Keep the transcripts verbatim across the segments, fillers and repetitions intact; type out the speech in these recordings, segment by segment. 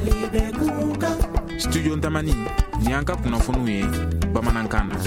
Studio Ntamani ni an ka kunnafoniw ye bamanankan na.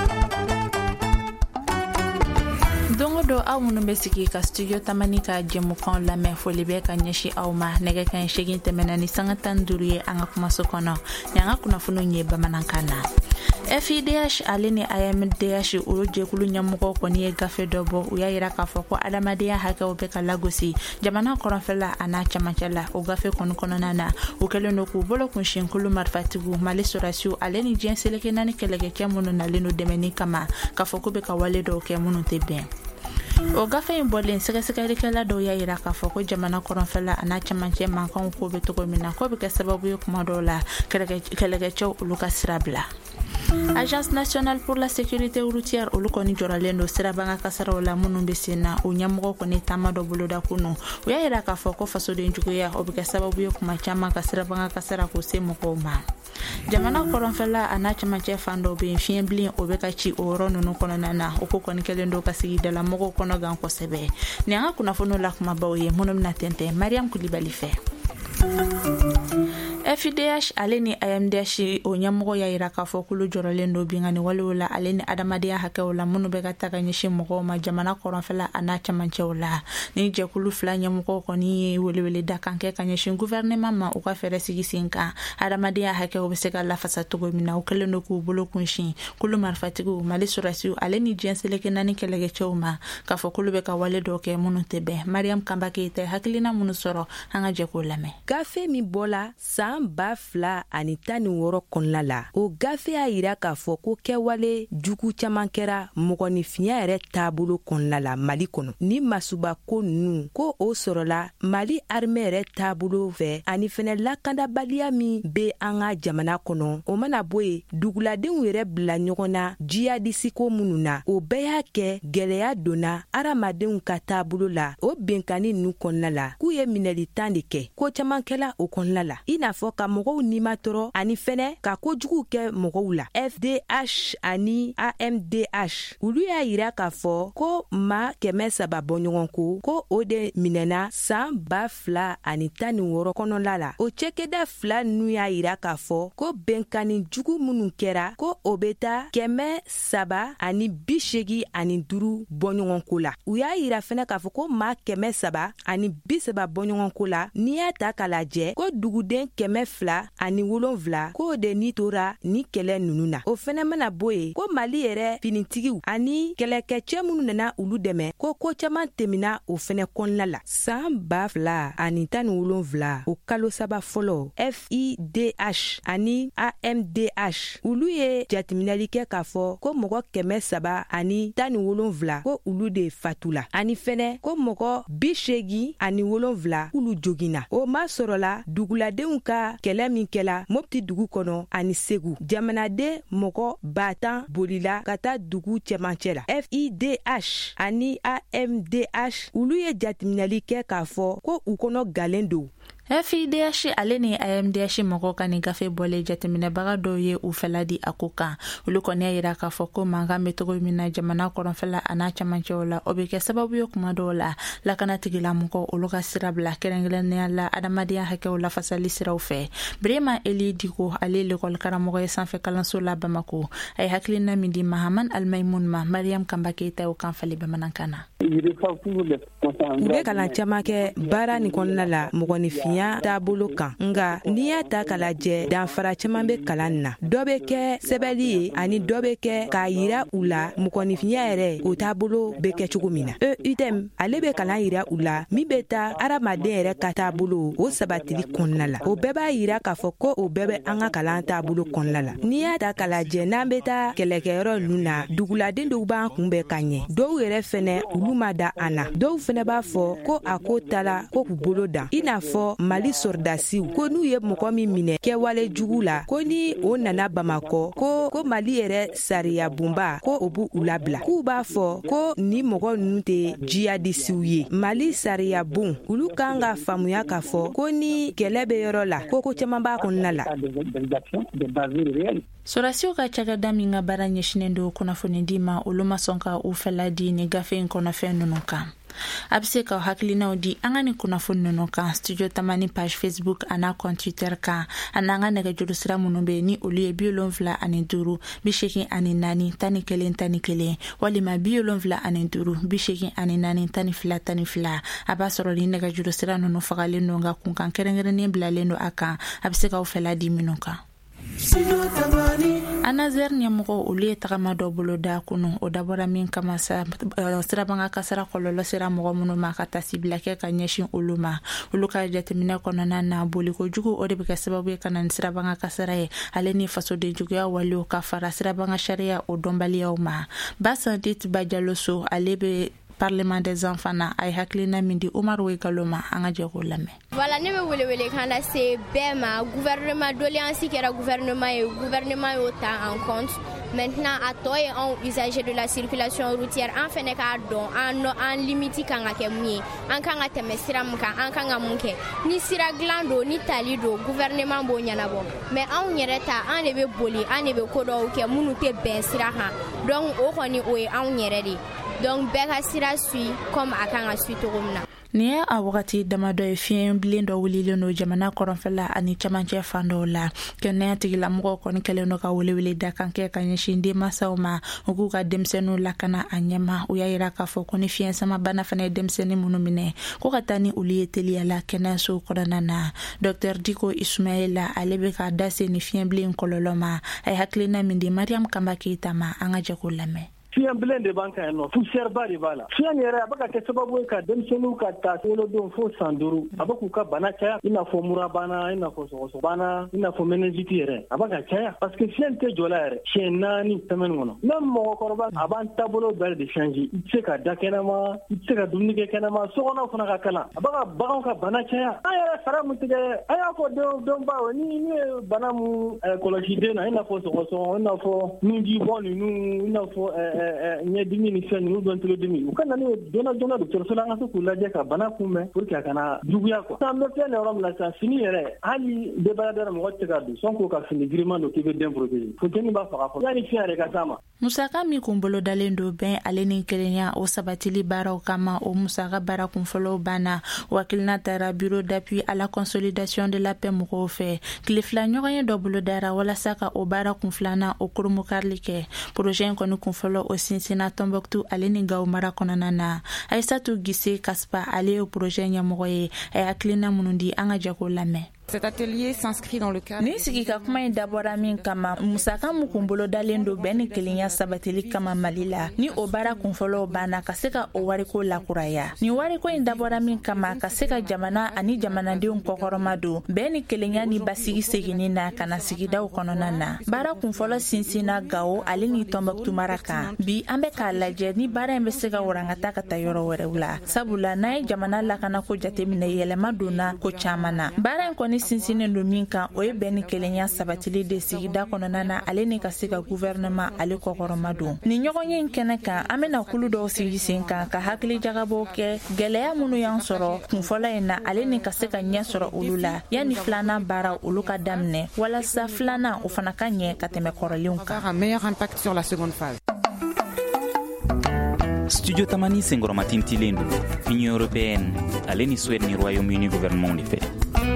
Dongo do aw minnu bɛ sigi ka studio Tamani ka jɛmukan lamɛn foli bɛ ka ɲɛsin aw ma nɛgɛ kan segin tɛmɛna ni sanga tan duuru ye an ka kumaso kɔnɔ ni an ka kunnafoniw ye bamanankan na. F I D H ale ni A M D H olu jɛkulu ɲɛmɔgɔ kɔni ye gafe dɔ bɔ u y'a yira k'a fɔ ko adamadenya hakɛw bɛ ka lagosi jamana kɔrɔnfɛla a n'a cɛmancɛ la o gafe kɔni kɔnɔna na u kɛlen don k'u bolo kunsin kulu marifatigiw Mali sɔrɔdasiw ale ni diɲɛ seleke naani kɛlɛkɛcɛ minnu nalen don dɛmɛni kama k'a fɔ ko bɛ ka wale dɔw kɛ minnu tɛ bɛn. O gafe in bɔlen sɛgɛsɛgɛlikɛla dɔw y'a yira k'a fɔ ko jamana kɔrɔnfɛla a n'a cɛmancɛ mankanw ko bɛ cogo min na ko bɛ kɛ sababu ye kuma dɔw la kɛlɛkɛcɛw olu ka sira bila. Agence nationale pour la sécurité routière olu kɔni jɔrɔlen don sirabanga kasaraw la minnu bɛ sen na o ɲɛmɔgɔ kɔni taama dɔ boloda kunu u y'a yira k'a fɔ ko fasoden juguya o bɛ kɛ sababu ye kuma caman ka sirabanga kasara k'o se mɔgɔw ma. Jamana kɔrɔnfɛla a n'a cɛmancɛ fan dɔw bɛ yen fiɲɛ bilen o bɛ ka ci o yɔrɔ ninnu kɔnɔna na o ko kɔni kɛlen don ka sigidala mɔgɔw kɔnɔ gan kosɛbɛ ni an ka kunnafoniw la kumabaw ye minnu bɛna tɛntɛn Mariam Kulibali fɛ. F I D H ale ni A M D H o ɲɛmɔgɔ y'a yira k'a fɔ k'olu jɔrɔlen don bingani walew la ale ni adamadenya hakɛw la minnu bɛ ka taga ɲɛsin mɔgɔw ma jamana kɔrɔnfɛla a n'a cɛmancɛw la ni jɛkulu fila ɲɛmɔgɔ kɔni ye welewele da kan kɛ ka ɲɛsin gouvernement ma u ka fɛɛrɛ sigi sen kan adamadenya hakɛw bɛ se ka lafasa cogo min na u kɛlen don k'u bolo kunsin kulu marifatigiw Mali sɔrɔdasiw ale ni diɲɛ seleke naani kɛlɛkɛcɛw ma k'a fɔ k'olu bɛ ka wale dɔw kɛ minnu tɛ bɛn. Mariam Kamba Keita hakilina minnu sɔrɔ an ka jɛ k'o lamɛn. Gafe min bɔla san ba fila ani tan ni wɔɔrɔ kɔnɔna la o gafe y'a yira k'a fɔ ko kɛwale jugu caman kɛra mɔgɔninfinya yɛrɛ taabolo kɔnɔna la Mali kɔnɔ ni masuba ko ninnu ko o sɔrɔla Mali armée yɛrɛ taabolo fɛ ani fɛnɛ lakandabaliya min bɛ an ka jamana kɔnɔ o mana bɔ yen duguladenw yɛrɛ bila ɲɔgɔn na jihadisiko minnu na o bɛɛ y'a kɛ gɛlɛya donna adamadenw ka taabolo la o bɛnkanni ninnu kɔnɔna la k'u ye minɛli tan de kɛ ko caman kɛla o kɔnɔna la i n'a fɔ ka mɔgɔw nimatɔrɔ ani fɛnɛ ka kojugu kɛ mɔgɔw la. F D H ani A M D H olu y'a yira k'a fɔ ko ma kɛmɛ saba bɔ ɲɔgɔn ko ko o de minɛna san ba fila ani tan ni wɔɔrɔ kɔnɔna la o cɛkɛda fila ninnu y'a yira k'a fɔ ko bɛnkanni jugu minnu kɛra ko o bɛ taa kɛmɛ saba ani bi seegin ani duuru bɔ ɲɔgɔn ko la u y'a yira fɛnɛ k'a fɔ ko ma kɛmɛ saba ani bi saba bɔ ɲɔgɔn ko la n'i y'a ta k'a lajɛ ko duguden kɛmɛ fila ani wolonfila k'o de ni tora ni kɛlɛ ninnu na o fɛnɛ mana bɔ yen ko Mali yɛrɛ finitigiw ani kɛlɛkɛcɛ minnu nana olu dɛmɛ ko ko caman tɛmɛna o fɛnɛ kɔnɔna la san ba fila ani tan ni wolonfila o kalo saba fɔlɔ F I D H ani A M D H olu ye jateminɛli kɛ k'a fɔ ko mɔgɔ kɛmɛ saba ani tan ni wolonfila ko olu de fatula ani fɛnɛ ko mɔgɔ bi seegin ani wolonfila k'olu joginna o ma sɔrɔla duguladenw ka kɛlɛ min kɛla Mopti dugu kɔnɔ ani Segu jamanaden mɔgɔ ba tan bolila ka taa dugu cɛmancɛ la F I D H ani A M D H olu ye jateminɛli kɛ k'a fɔ ko u kɔnɔ galen don. F I D H ale ni A M D H mɔgɔw ka nin gafe bɔlen jateminɛbaga dɔw ye u fɛla di a ko kan olu kɔni y'a yira k'a fɔ ko mankan bɛ cogo min na jamana kɔrɔnfɛla a n'a cɛmancɛw la o bɛ kɛ sababu ye kuma dɔw la lakanatigilamɔgɔw olu ka sira bila kɛrɛnkɛrɛnnenya la adamadenya hakɛw lafasali siraw fɛ. Birema Eli Diko ale l'école karamɔgɔ ye sanfɛ kalanso la Bamako a ye hakilina min di Mahaman Almaymun ma Mariam Kamba Keita y'o kan fali bamanankan na. U bɛ kalan caman kɛ baara nin kɔnɔna la mɔgɔninfinya taabolo kan nga n'i y'a ta k'a lajɛ danfara caman bɛ kalan na dɔ bɛ kɛ sɛbɛnni ye ani dɔ bɛ kɛ k'a yira u la mɔgɔninfinya yɛrɛ o taabolo bɛ kɛ cogo min na e U T M ale bɛ kalan yira u la min bɛ taa adamaden yɛrɛ ka taabolo o sabatili kɔnɔna la o bɛɛ b'a yira k'a fɔ ko o bɛɛ bɛ an ka kalan taabolo kɔnɔna la n'i y'a ta k'a lajɛ n'an bɛ taa kɛlɛkɛyɔrɔ ninnu na duguladen dɔw b'an kunbɛn ka ɲɛ dɔw yɛrɛ fɛnɛ olu ma da an na dɔw fɛnɛ b'a fɔ ko a ko tala ko k'u bolo dan i n'a fɔ Mali sɔrɔdasiw ko n'u ye mɔgɔ min minɛ kɛwale jugu la ko ni o nana Bamakɔ ko ko Mali yɛrɛ sariya bunba ko o b'u labila k'u b'a fɔ ko ni mɔgɔ ninnu tɛ jihadisiw ye Mali sariya bun olu kan ka faamuya k'a fɔ ko ni kɛlɛ bɛ yɔrɔ la ko ko caman b'a kɔnɔna la. Sɔrɔdasiw ka cakɛda min ka baara ɲɛsinnen don kunnafoni di ma olu ma sɔn ka u fɛla di ni gafe in kɔnɔfɛn ninnu kan. a bɛ se ka hakilinaw di an ka ni kunnafoni ninnu kan studio tamani page Facebook ana compte Twitter kan ana an ka nɛgɛjuru sira minnu bɛ ni olu ye bi wolonwula ani duuru bi seegin ani naani tan ni kelen tan ni kelen walima bi wolonwula ani duuru bi seegin ani naani tan ni fila tan ni fila a b'a sɔrɔ ni nɛgɛjuru sira ninnu fagalen don nka kunkan kɛrɛnkɛrɛnnen bilalen don a kan a bɛ se k'aw fɛla di minnu kan. Anazer ɲɛmɔgɔ olu ye tagama dɔ bolo da kunu o dabɔra min kama sa sirabanga kasara kɔlɔlɔ sera mɔgɔ minnu ma ka tasibila kɛ ka ɲɛsin olu ma olu ka jateminɛ kɔnɔna na boli kojugu o de bɛ kɛ sababu ye ka na ni sirabanga kasara ye ale ni fasoden juguya walew ka fara sirabanga sariya o dɔnbaliyaw ma Basantit Bajaloso ale bɛ Parlement des enfants na ay haklina min di Omar Wegaloma an ka jɛ k'o lamɛn. Voilà, ne bɛ welewele kan da se bɛɛ ma gouvernement doléance kɛra gouvernement ye gouvernement y'o ta en compte. Maintenant a tɔ ye anw usagers de la circulation routière an fɛnɛ k'a dɔn an an limite kan ka kɛ mun ye an kan ka tɛmɛ sira mun kan an kan ka mun kɛ ni sira dilan don ni tali don gouvernement b'o ɲɛnabɔ mais anw yɛrɛ ta an de bɛ boli an de bɛ ko dɔw kɛ minnu tɛ bɛn sira kan donc o kɔni o ye anw yɛrɛ de donc bɛɛ ka sira suit comme a kan ka suit cogo min na. Ni ye a wagati damadɔ ye fiɲɛ bilen dɔ wulilen don jamana kɔrɔnfɛla ani camancɛ fan dɔw la kɛnɛya tigilamɔgɔw kɔni kɛlen don ka welewele da kan kɛ ka ɲɛsin denmansaw ma u k'u ka denmisɛnninw lakana a ɲɛma u y'a yira k'a fɔ ko ni fiɲɛ sama bana fana ye denmisɛnnin minnu minɛ ko ka taa ni olu ye teliyala kɛnɛyasow kɔnɔna na Docteur Diko Ismaila ale bɛ ka da se ni fiɲɛ bilen kɔlɔlɔ ma a ye hakilina min di Mariam Kamba Keita ma an ka jɛ k'o lamɛn. Fiɲɛ bilen de b'an kan yan nɔ poussière ba de b'a la fiɲɛ yɛrɛ a bɛ ka kɛ sababu ye ka denmisɛnninw ka taa wolodon fo san duuru a bɛ k'u ka bana caya i n'a fɔ mura bana i n'a fɔ sɔgɔsɔgɔ bana i n'a fɔ méningite yɛrɛ a bɛ ka caya parce que fiɲɛ tɛ jɔ la yɛrɛ siɲɛ naani semaine kɔnɔ même mɔgɔkɔrɔba a b'an taabolo bɛɛ de changer i tɛ se ka da kɛnɛma i tɛ se ka dumuni kɛ kɛnɛma sokɔnɔw fana ka kalan a bɛ ka baganw ka bana caya an yɛrɛ fara mun tigɛ an y'a fɔ denw denw baw ni ni ye bana mun kɔlɔsi den na i n'a fɔ sɔgɔsɔgɔ i n'a fɔ nunji bɔ ninnu i n'a fɔ ɲɛdimi ni fɛn ninnu dɔn tulodimi u ka na n'o joona joona dɔgɔtɔrɔso la an ka se k'u lajɛ ka bana kunbɛn pour que a kana juguya quoi sisan an bɛ filɛ yɔrɔ min na sisan fini yɛrɛ hali débaladeur mɔgɔ tɛ se ka don sans k'o ka fini giriman don k'i bɛ den protéger funteni b'a faga fɔlɔ yanni fiɲɛ yɛrɛ ka s'a ma. Musaka min kun bolo dalen don bɛn ale ni kelenya o sabatili baaraw kama o musaka baara kunfɔlɔw banna wakilina taara bureau d'appui à la consolidation de la paix mɔgɔw fɛ tile fila ɲɔgɔn ye dɔ bolo dara walasa ka o baara kun filanan o koromokarili kɛ projet in kɔni kunfɔlɔ o sinsina Tombouctou ale ni Gawo mara kɔnɔna na Aïssatou Gissé Kaspa ale ye o projet ɲɛmɔgɔ ye a ye hakilina minnu di an ka jɛ k'o lamɛn. Cet atelier s'inscrit dans le cadre. Ni sigi ka kuma in dabɔra min kama musaka mun kun bolo dalen don bɛn ni kelenya sabatili kama Mali la ni o baara kunfɔlɔw banna ka se ka o wariko lakuraya ni wariko in dabɔra min kama ka se ka jamana ani jamanadenw kɔkɔrɔma don bɛn ni kelenya ni basigi seginni na ka na sigidaw kɔnɔna na baara kunfɔlɔ sinsina Gawo ale ni Tombouctou mara kan bi an bɛ k'a lajɛ ni baara in bɛ se ka warangata ka taa yɔrɔ wɛrɛw la sabula n'a ye jamana lakana ko jateminɛ yɛlɛma donna ko caman na baara in kɔni sinsinen don min kan o ye bɛn ni kelenya sabatili de sigida kɔnɔna na ale ni ka se ka gouvernement ale kɔkɔrɔma don ni ɲɔgɔnye in kɛnɛ kan an bɛna kulu dɔw sigi sen kan ka hakili jagabɔw kɛ gɛlɛya minnu y'an sɔrɔ kunfɔlɔ in na ale ni ka se ka ɲɛ sɔrɔ olu la yanni filanan baara olu ka daminɛ walasa filanan o fana ka ɲɛ ka tɛmɛ kɔrɔlenw kan. Un meilleur impact sur la seconde phase. Studio Tamani senkɔrɔma tintilen don Union européenne ale ni Suède ni Royaume-Uni gouvernement de fɛ.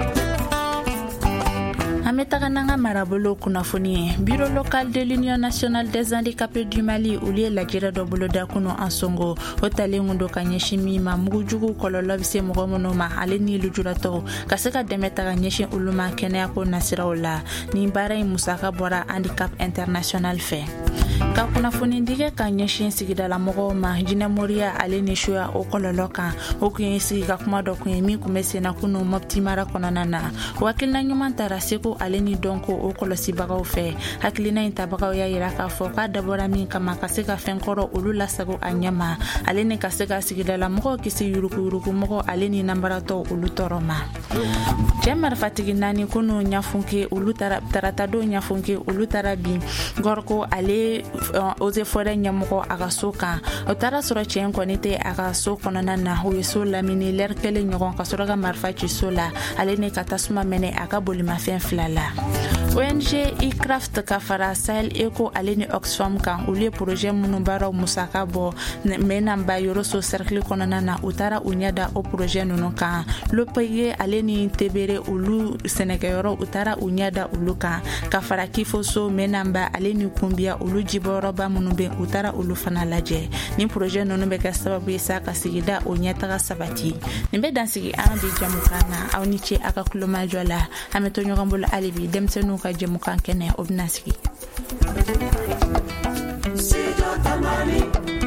An bɛ taga n'an ka marabolo kunnafoni ye bureau local de l'Union nationale des handicapés du Mali olu ye lajɛrɛ dɔ bolo da kunu an songo o talen kun don ka ɲɛsin min ma mugujugu kɔlɔlɔ bɛ se mɔgɔ minnu ma ale ni lujuratɔw ka se ka dɛmɛ ta ka ɲɛsin olu ma kɛnɛyako nasiraw la ni baara in musaka bɔra handicap international fɛ ka kunnafoni dige ka ɲɛsin sigidala mɔgɔw ma jinɛ moriya ale ni suya o kɔlɔlɔ kan o kun ye sigi ka kuma dɔ kun ye min kun bɛ senna kunu Mopti mara kɔnɔna na wakilina ɲuman taara seko ale ni dɔnko o kɔlɔsibagaw fɛ hakilina in tabagaw y'a yira k'a fɔ k'a dabɔra min kama ka se ka fɛn kɔrɔ olu lasago a ɲɛma ale ni ka se ka sigidala mɔgɔw kisi yuruguyurugu mɔgɔ ale ni nambaratɔw olu tɔɔrɔ ma cɛ marifatigi naani kunu ɲafunke olu taara taratadenw ɲafunke olu taara bin gɔrko ale ose fɔrɛ ɲɛmɔgɔ a ka so kan o taara sɔrɔ cɛ in kɔni tɛ a ka so kɔnɔna na o ye so lamini lɛri kelen ɲɔgɔn ka sɔrɔ ka marifa ci so la ale ni ka tasuma mɛnɛ a ka bolimafɛn fila la O N G iCraft ka fara Sahel Eco ale ni Oxfam kan olu ye projet minnu baaraw musaka bɔ mais nan ba yɔrɔ so cercle kɔnɔna na u taara u ɲɛda o projet ninnu kan L P I ale ni Tebere olu sɛnɛkɛyɔrɔ u taara u ɲɛda olu kan ka fara Kifoso mais nan ba ale ni Kunbiya olu jibɔyɔrɔba minnu bɛ u taara olu fana lajɛ ni projet ninnu bɛ kɛ sababu ye sa ka sigida o ɲɛtaga sabati nin bɛ dansigi an bi jamukan na aw ni ce a ka kulomajɔ la an bɛ to ɲɔgɔn bolo hali bi denmisɛnninw ka jamukan kɛnɛ o bɛna sigi.